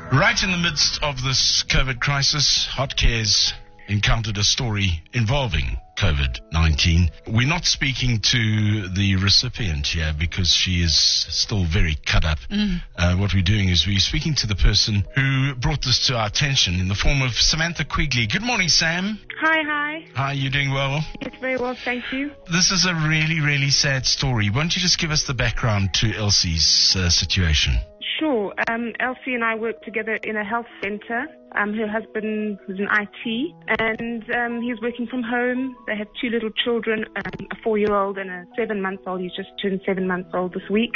Right in the midst of this COVID crisis, Hot Cares encountered a story involving COVID-19. We're not speaking to the recipient here because she is still very cut up. What we're doing is we're speaking to the person who brought this to our attention in the form of Samantha Quigley. Good morning, Sam. Hi. Hi, you doing well? Yes, very well, thank you. This is a really, really sad story. Why don't you just give us the background to Elsie's situation? Sure. Elsie and I work together in a health centre. Her husband was in IT, and he's working from home. They have two little children, a 4-year-old and a 7-month-old. He's just turned 7 months old this week.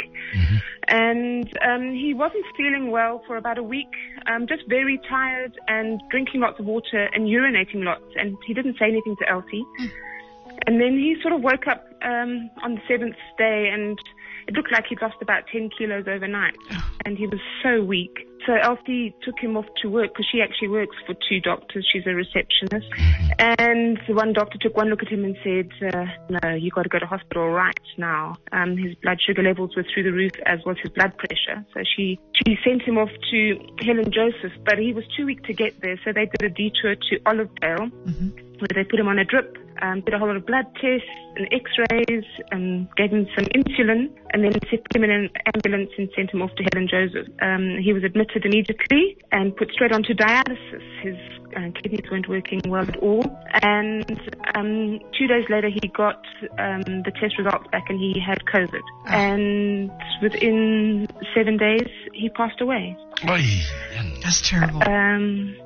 And he wasn't feeling well for about a week, just very tired and drinking lots of water and urinating lots. And he didn't say anything to Elsie. And then he sort of woke up on the 7th day, and it looked like he'd lost about 10 kilos overnight, and he was so weak. So Elsie took him off to work because she actually works for 2 doctors. She's a receptionist. And the one doctor took one look at him and said, no, you've got to go to hospital right now. His blood sugar levels were through the roof, as was his blood pressure. So she sent him off to Helen Joseph, but he was too weak to get there. So they did a detour to Olivedale, where they put him on a drip. Did a whole lot of blood tests and x-rays and gave him some insulin, and then put him in an ambulance and sent him off to Helen Joseph. He was admitted immediately and put straight onto dialysis. His kidneys weren't working well at all, and 2 days later he got the test results back and he had COVID. And within 7 days he passed away. That's terrible. And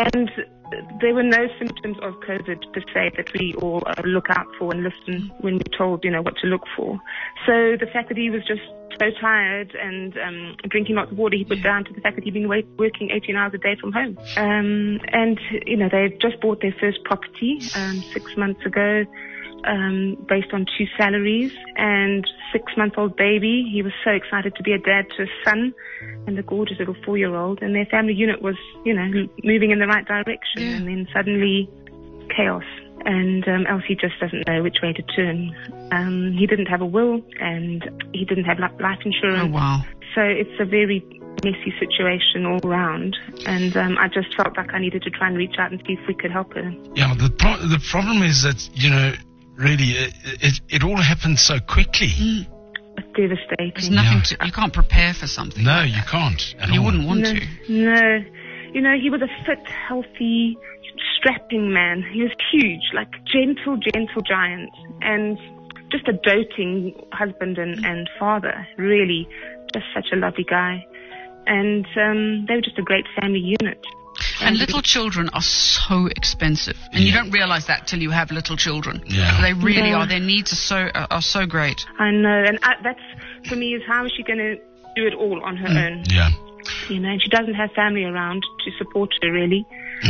there were no symptoms of COVID per se that we all look out for and listen when we're told, what to look for. So the fact that he was just so tired and drinking lots of water, he put down to the fact that he'd been working 18 hours a day from home. And they've just bought their first property 6 months ago, based on 2 salaries and 6-month-old baby. He was so excited to be a dad to a son and a gorgeous little 4-year-old, and their family unit was, moving in the right direction. And then suddenly chaos, and Elsie just doesn't know which way to turn. He didn't have a will, and he didn't have life insurance. Oh, wow. So it's a very messy situation all round, and I just felt like I needed to try and reach out and see if we could help her. Yeah, the problem is that, really, it all happened so quickly. It's devastating. There's nothing you can't prepare for something. No, like you that. can't. You wouldn't want to. No. He was a fit, healthy, strapping man. He was huge, like gentle giant, and just a doting husband and father, really. Just such a lovely guy. And they were just a great family unit. And little children are so expensive, and you don't realize that till you have little children. Yeah. They really are. Their needs are so great. I know, and that's for me is how is she going to do it all on her own? Yeah. And she doesn't have family around to support her really.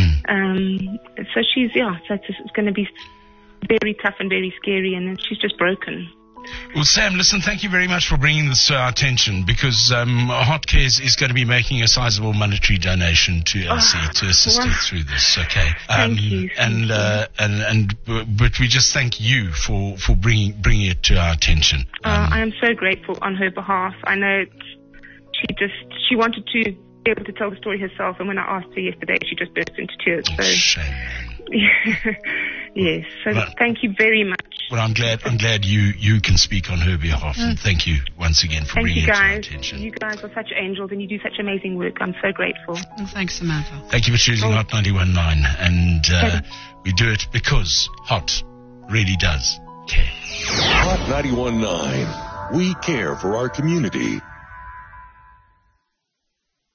So she's it's going to be very tough and very scary, and she's just broken. Well, Sam, listen, thank you very much for bringing this to our attention, because Hot Cares is going to be making a sizable monetary donation to Elsie to assist her through this. Okay. Thank you. But we just thank you for bringing it to our attention. I am so grateful on her behalf. I know she wanted to be able to tell the story herself, and when I asked her yesterday, she just burst into tears. So shame. Yes. So thank you very much. Well, I'm glad you can speak on her behalf, and thank you once again for bringing it to our attention. You guys are such angels, and you do such amazing work. I'm so grateful. Well, thanks, Samantha. Thank you for choosing Hot 91.9, and we do it because Hot really does care. Hot 91.9. We care for our community.